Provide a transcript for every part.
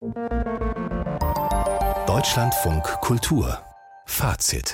Deutschlandfunk Kultur Fazit.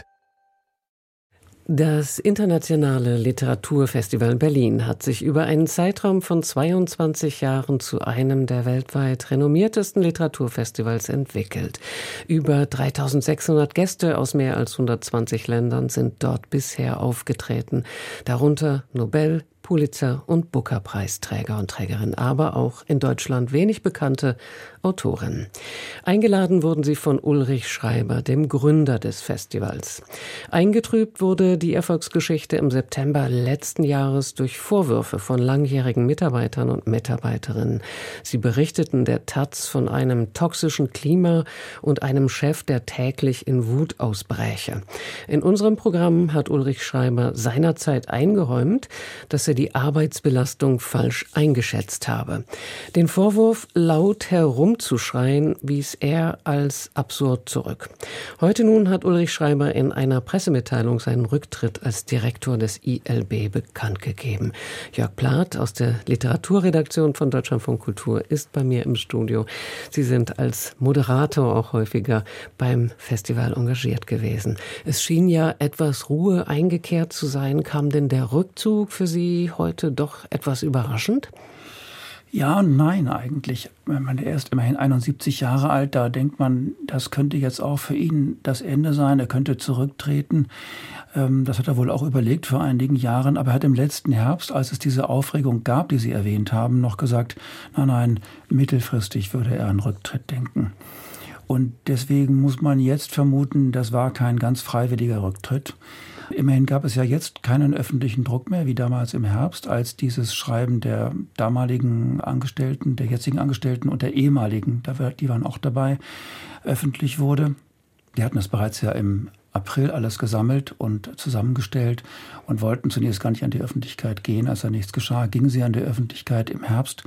Das Internationale Literaturfestival in Berlin hat sich über einen Zeitraum von 22 Jahren zu einem der weltweit renommiertesten Literaturfestivals entwickelt. Über 3600 Gäste aus mehr als 120 Ländern sind dort bisher aufgetreten, darunter Nobel-, Pulitzer- und Booker-Preisträger und Trägerinnen, aber auch in Deutschland wenig bekannte Autorinnen. Eingeladen wurden sie von Ulrich Schreiber, dem Gründer des Festivals. Eingetrübt wurde die Erfolgsgeschichte im September letzten Jahres durch Vorwürfe von langjährigen Mitarbeitern und Mitarbeiterinnen. Sie berichteten der taz von einem toxischen Klima und einem Chef, der täglich in Wut ausbräche. In unserem Programm hat Ulrich Schreiber seinerzeit eingeräumt, dass er die Arbeitsbelastung falsch eingeschätzt habe. Den Vorwurf, laut herumzuschreien, wies er als absurd zurück. Heute nun hat Ulrich Schreiber in einer Pressemitteilung seinen Rücktritt als Direktor des ILB bekannt gegeben. Jörg Plath aus der Literaturredaktion von Deutschlandfunk Kultur ist bei mir im Studio. Sie sind als Moderator auch häufiger beim Festival engagiert gewesen. Es schien ja etwas Ruhe eingekehrt zu sein. Kam denn der Rückzug für Sie heute doch etwas überraschend? Ja und nein eigentlich. Er ist immerhin 71 Jahre alt, da denkt man, das könnte jetzt auch für ihn das Ende sein, er könnte zurücktreten. Das hat er wohl auch überlegt vor einigen Jahren, aber er hat im letzten Herbst, als es diese Aufregung gab, die Sie erwähnt haben, noch gesagt, nein, mittelfristig würde er an Rücktritt denken. Und deswegen muss man jetzt vermuten, das war kein ganz freiwilliger Rücktritt. Immerhin gab es ja jetzt keinen öffentlichen Druck mehr, wie damals im Herbst, als dieses Schreiben der damaligen Angestellten, der jetzigen Angestellten und der ehemaligen, die waren auch dabei, öffentlich wurde. Die hatten das bereits ja im April alles gesammelt und zusammengestellt und wollten zunächst gar nicht an die Öffentlichkeit gehen. Als da nichts geschah, gingen sie an die Öffentlichkeit im Herbst.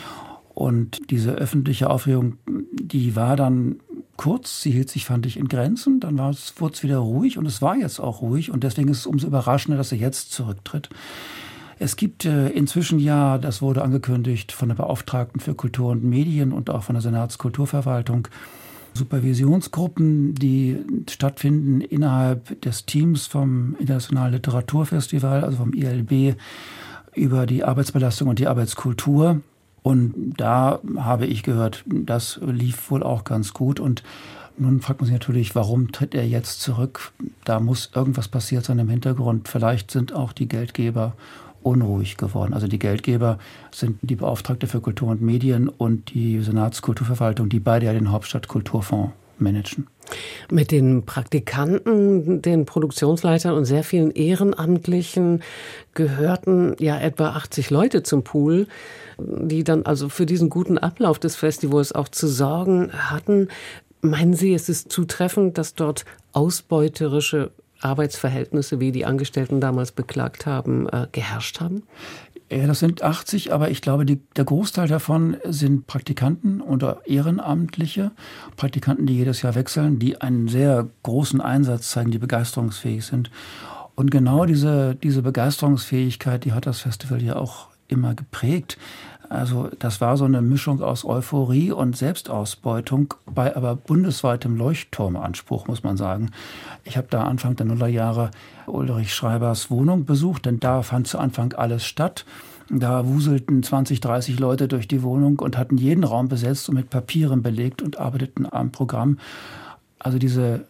Und diese öffentliche Aufregung, die war dann kurz, sie hielt sich, fand ich, in Grenzen, dann wurde es wieder ruhig und es war jetzt auch ruhig und deswegen ist es umso überraschender, dass er jetzt zurücktritt. Es gibt inzwischen ja, das wurde angekündigt von der Beauftragten für Kultur und Medien und auch von der Senatskulturverwaltung, Supervisionsgruppen, die stattfinden innerhalb des Teams vom Internationalen Literaturfestival, also vom ILB, über die Arbeitsbelastung und die Arbeitskultur. Und da habe ich gehört, das lief wohl auch ganz gut. Und nun fragt man sich natürlich, warum tritt er jetzt zurück? Da muss irgendwas passiert sein im Hintergrund. Vielleicht sind auch die Geldgeber unruhig geworden. Also die Geldgeber sind die Beauftragte für Kultur und Medien und die Senatskulturverwaltung, die beide ja den Hauptstadtkulturfonds managen. Mit den Praktikanten, den Produktionsleitern und sehr vielen Ehrenamtlichen gehörten ja etwa 80 Leute zum Pool, die dann also für diesen guten Ablauf des Festivals auch zu sorgen hatten. Meinen Sie, es ist zutreffend, dass dort ausbeuterische Arbeitsverhältnisse, wie die Angestellten damals beklagt haben, geherrscht haben? Ja, das sind 80, aber ich glaube, der Großteil davon sind Praktikanten oder Ehrenamtliche. Praktikanten, die jedes Jahr wechseln, die einen sehr großen Einsatz zeigen, die begeisterungsfähig sind. Und genau diese Begeisterungsfähigkeit, die hat das Festival ja auch immer geprägt. Also das war so eine Mischung aus Euphorie und Selbstausbeutung bei aber bundesweitem Leuchtturmanspruch, muss man sagen. Ich habe da Anfang der Nullerjahre Ulrich Schreibers Wohnung besucht, denn da fand zu Anfang alles statt. Da wuselten 20, 30 Leute durch die Wohnung und hatten jeden Raum besetzt und mit Papieren belegt und arbeiteten am Programm. Also diese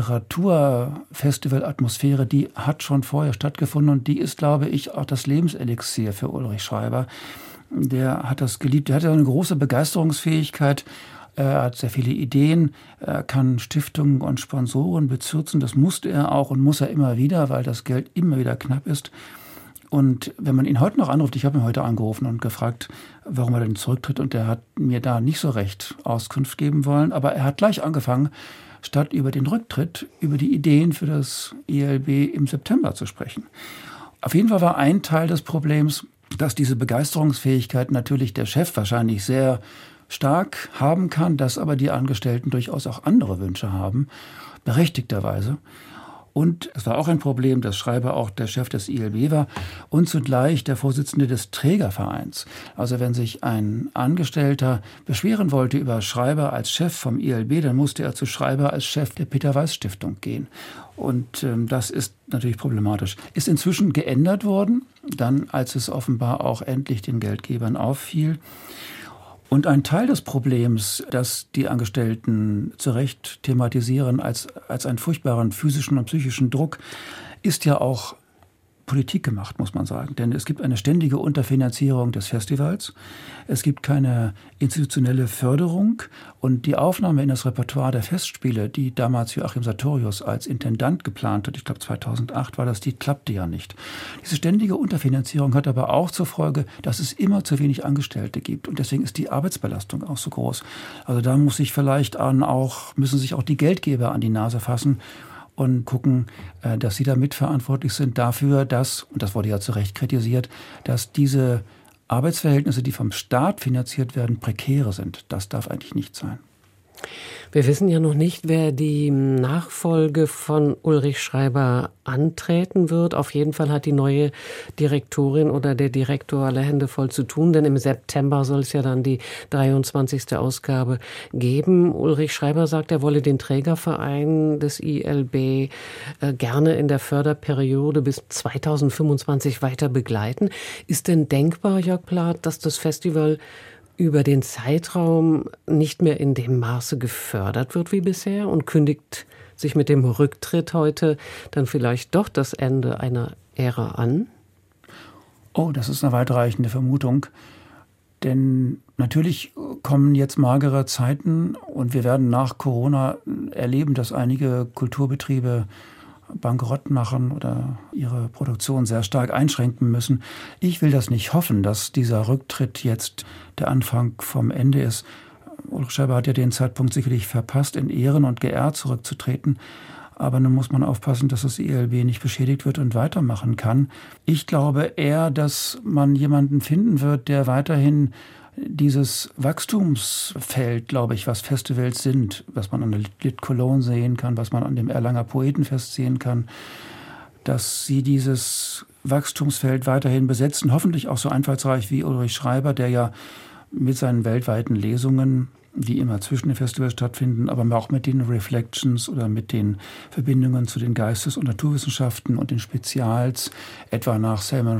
Literaturfestival-Atmosphäre, die hat schon vorher stattgefunden und die ist, glaube ich, auch das Lebenselixier für Ulrich Schreiber. Der hat das geliebt, der hat eine große Begeisterungsfähigkeit, er hat sehr viele Ideen, er kann Stiftungen und Sponsoren bezirzen, das musste er auch und muss er immer wieder, weil das Geld immer wieder knapp ist. Und wenn man ihn heute noch anruft, ich habe ihn heute angerufen und gefragt, warum er denn zurücktritt und er hat mir da nicht so recht Auskunft geben wollen, aber er hat gleich angefangen, statt über den Rücktritt, über die Ideen für das ILB im September zu sprechen. Auf jeden Fall war ein Teil des Problems, dass diese Begeisterungsfähigkeit natürlich der Chef wahrscheinlich sehr stark haben kann, dass aber die Angestellten durchaus auch andere Wünsche haben, berechtigterweise. Und es war auch ein Problem, dass Schreiber auch der Chef des ILB war und zugleich der Vorsitzende des Trägervereins. Also wenn sich ein Angestellter beschweren wollte über Schreiber als Chef vom ILB, dann musste er zu Schreiber als Chef der Peter-Weiß-Stiftung gehen. Und das ist natürlich problematisch. Ist inzwischen geändert worden, dann als es offenbar auch endlich den Geldgebern auffiel. Und ein Teil des Problems, das die Angestellten zu Recht thematisieren als einen furchtbaren physischen und psychischen Druck, ist ja auch Politik gemacht, muss man sagen. Denn es gibt eine ständige Unterfinanzierung des Festivals. Es gibt keine institutionelle Förderung. Und die Aufnahme in das Repertoire der Festspiele, die damals Joachim Sartorius als Intendant geplant hat, ich glaube 2008 war das, die klappte ja nicht. Diese ständige Unterfinanzierung hat aber auch zur Folge, dass es immer zu wenig Angestellte gibt. Und deswegen ist die Arbeitsbelastung auch so groß. Also da müssen sich auch die Geldgeber an die Nase fassen und gucken, dass sie da mitverantwortlich sind dafür, dass, und das wurde ja zu Recht kritisiert, dass diese Arbeitsverhältnisse, die vom Staat finanziert werden, prekäre sind. Das darf eigentlich nicht sein. Wir wissen ja noch nicht, wer die Nachfolge von Ulrich Schreiber antreten wird. Auf jeden Fall hat die neue Direktorin oder der Direktor alle Hände voll zu tun, denn im September soll es ja dann die 23. Ausgabe geben. Ulrich Schreiber sagt, er wolle den Trägerverein des ILB gerne in der Förderperiode bis 2025 weiter begleiten. Ist denn denkbar, Jörg Plath, dass das Festival über den Zeitraum nicht mehr in dem Maße gefördert wird wie bisher und kündigt sich mit dem Rücktritt heute dann vielleicht doch das Ende einer Ära an? Oh, das ist eine weitreichende Vermutung. Denn natürlich kommen jetzt magere Zeiten und wir werden nach Corona erleben, dass einige Kulturbetriebe bankrott machen oder ihre Produktion sehr stark einschränken müssen. Ich will das nicht hoffen, dass dieser Rücktritt jetzt der Anfang vom Ende ist. Ulrich Schreiber hat ja den Zeitpunkt sicherlich verpasst, in Ehren und geehrt zurückzutreten. Aber nun muss man aufpassen, dass das ILB nicht beschädigt wird und weitermachen kann. Ich glaube eher, dass man jemanden finden wird, der weiterhin dieses Wachstumsfeld, glaube ich, was Festivals sind, was man an der Lit Cologne sehen kann, was man an dem Erlanger Poetenfest sehen kann, dass sie dieses Wachstumsfeld weiterhin besetzen, hoffentlich auch so einfallsreich wie Ulrich Schreiber, der ja mit seinen weltweiten Lesungen, die immer zwischen den Festivals stattfinden, aber auch mit den Reflections oder mit den Verbindungen zu den Geistes- und Naturwissenschaften und den Spezials, etwa nach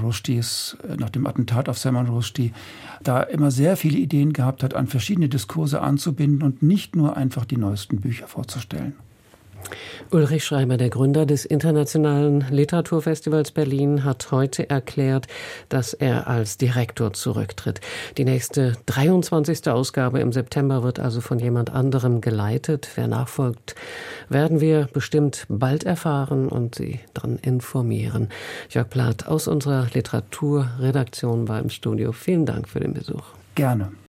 dem Attentat auf Salman Rushdie, da immer sehr viele Ideen gehabt hat, an verschiedene Diskurse anzubinden und nicht nur einfach die neuesten Bücher vorzustellen. Ulrich Schreiber, der Gründer des Internationalen Literaturfestivals Berlin, hat heute erklärt, dass er als Direktor zurücktritt. Die nächste 23. Ausgabe im September wird also von jemand anderem geleitet. Wer nachfolgt, werden wir bestimmt bald erfahren und Sie dann informieren. Jörg Plath aus unserer Literaturredaktion war im Studio. Vielen Dank für den Besuch. Gerne.